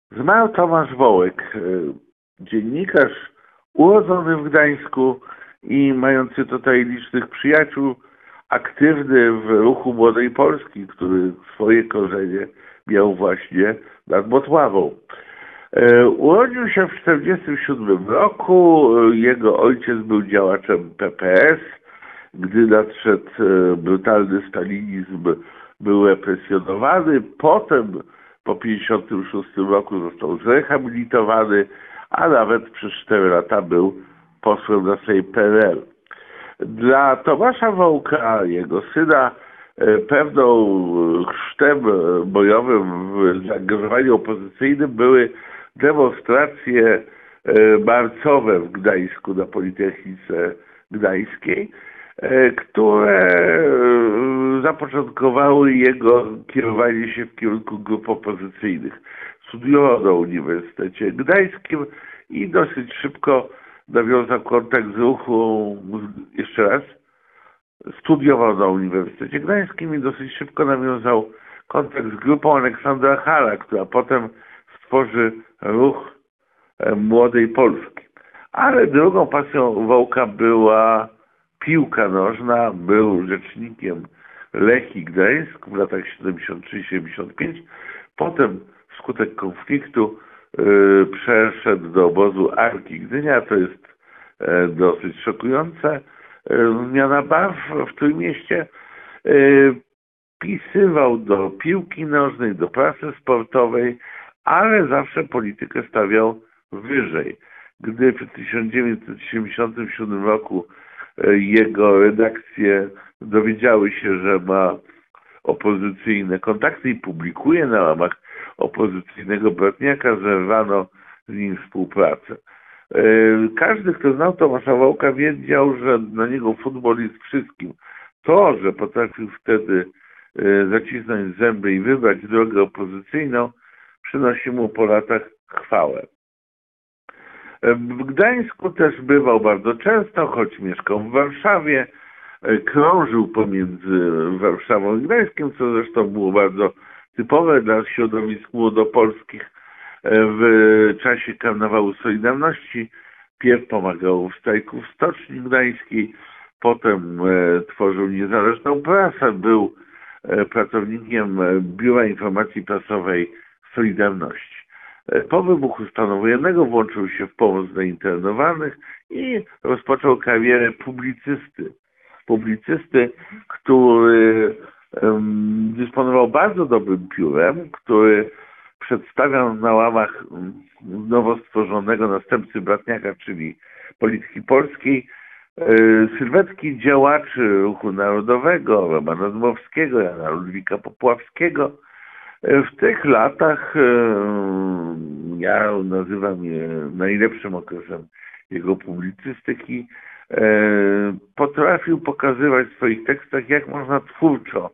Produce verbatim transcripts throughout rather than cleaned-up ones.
Zmarł Tomasz Wołek, dziennikarz urodzony w Gdańsku i mający tutaj licznych przyjaciół, aktywny w ruchu Młodej Polski, który swoje korzenie miał właśnie nad Motławą. Urodził się w tysiąc dziewięćset czterdziestym siódmym roku. Jego ojciec był działaczem P P S. Gdy nadszedł brutalny stalinizm, był represjonowany. Potem po tysiąc dziewięćset pięćdziesiątym szóstym roku został zrehabilitowany, a nawet przez cztery lata był posłem na Sejm P R L. Dla Tomasza Wołka, jego syna, pewną chrztem bojowym w zaangażowaniu opozycyjnym były demonstracje marcowe w Gdańsku na Politechnice Gdańskiej, które zapoczątkowały jego kierowanie się w kierunku grup opozycyjnych. Studiował na Uniwersytecie Gdańskim i dosyć szybko nawiązał kontakt z ruchu, jeszcze raz, studiował na Uniwersytecie Gdańskim i dosyć szybko nawiązał kontakt z grupą Aleksandra Halla, która potem stworzy ruch Młodej Polski. Ale drugą pasją Wołka była piłka nożna. Był rzecznikiem Lechii Gdańsk w latach siedemdziesiątym trzecim siedemdziesiątym piątym. Potem wskutek konfliktu yy, przeszedł do obozu Arki Gdynia. To jest yy, dosyć szokujące. Yy, zmiana barw w Trójmieście. Yy, pisywał do piłki nożnej, do prasy sportowej, ale zawsze politykę stawiał wyżej. Gdy w tysiąc dziewięćset siedemdziesiątym siódmym roku jego redakcje dowiedziały się, że ma opozycyjne kontakty i publikuje na łamach opozycyjnego bratniaka, zerwano z nim współpracę. Każdy, kto znał Tomasza Wołka, wiedział, że dla niego futbol jest wszystkim. To, że potrafił wtedy zacisnąć zęby i wybrać drogę opozycyjną, przynosi mu po latach chwałę. W Gdańsku też bywał bardzo często, choć mieszkał w Warszawie. Krążył pomiędzy Warszawą i Gdańskiem, co zresztą było bardzo typowe dla środowisk młodopolskich. W czasie Karnawału Solidarności pierw pomagał w strajku w Stoczni Gdańskiej, potem tworzył niezależną prasę, był pracownikiem Biura Informacji Prasowej Solidarności. Po wybuchu stanu wojennego włączył się w pomoc dla internowanych i rozpoczął karierę publicysty. Publicysty, który um, dysponował bardzo dobrym piórem, który przedstawiał na łamach nowo stworzonego następcy Bratniaka, czyli Polityki Polskiej, sylwetki działaczy ruchu narodowego, Romana Dmowskiego, Jana Ludwika Popławskiego. W tych latach ja nazywam je najlepszym okresem jego publicystyki. Potrafił pokazywać w swoich tekstach, jak można twórczo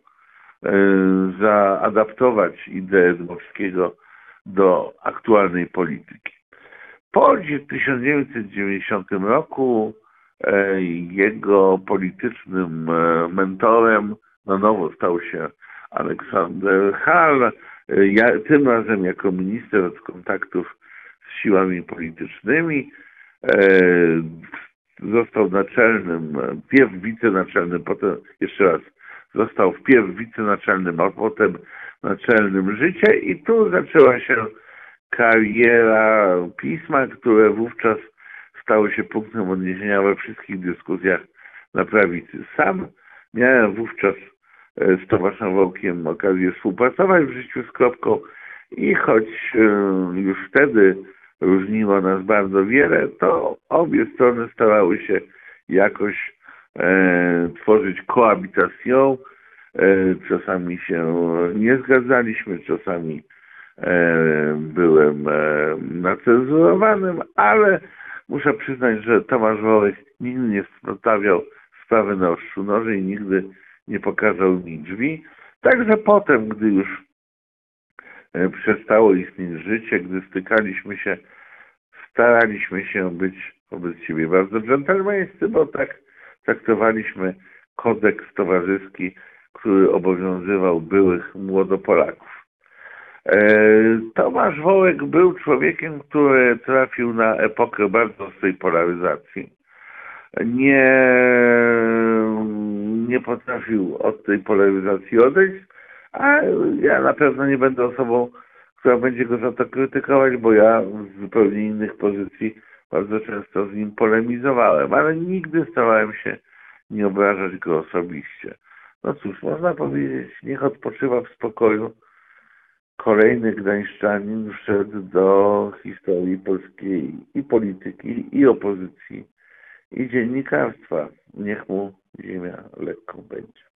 zaadaptować ideę Dmowskiego do aktualnej polityki. Po tysiąc dziewięćset dziewięćdziesiątym roku jego politycznym mentorem na nowo stał się Aleksander Hall, ja, tym razem jako minister od kontaktów z siłami politycznymi. E, został naczelnym, wpierw wicenaczelnym, potem jeszcze raz, został wpierw wicenaczelnym, a potem naczelnym życia i tu zaczęła się kariera pisma, które wówczas stało się punktem odniesienia we wszystkich dyskusjach na prawicy. Sam miałem wówczas z Tomaszem Wołkiem okazję współpracować w życiu z Kropką i choć już wtedy różniło nas bardzo wiele, to obie strony starały się jakoś e, tworzyć koabitację. E, czasami się nie zgadzaliśmy, czasami e, byłem e, nacenzurowanym, ale muszę przyznać, że Tomasz Wołek nigdy nie stawiał sprawy na ostrzu noży i nigdy nie pokazał mi drzwi. Także potem, gdy już przestało istnieć życie, gdy stykaliśmy się, staraliśmy się być wobec siebie bardzo dżentelmeńscy, bo tak traktowaliśmy kodeks towarzyski, który obowiązywał byłych młodopolaków. E, Tomasz Wołek był człowiekiem, który trafił na epokę bardzo ostrej polaryzacji. Nie, nie potrafił od tej polaryzacji odejść, a ja na pewno nie będę osobą, która będzie go za to krytykować, bo ja z zupełnie innych pozycji bardzo często z nim polemizowałem, ale nigdy starałem się nie obrażać go osobiście. No cóż, można powiedzieć, niech odpoczywa w spokoju. Kolejny gdańszczanin wszedł do historii polskiej i polityki, i opozycji, i dziennikarstwa. Niech mu ziemia lekką będzie.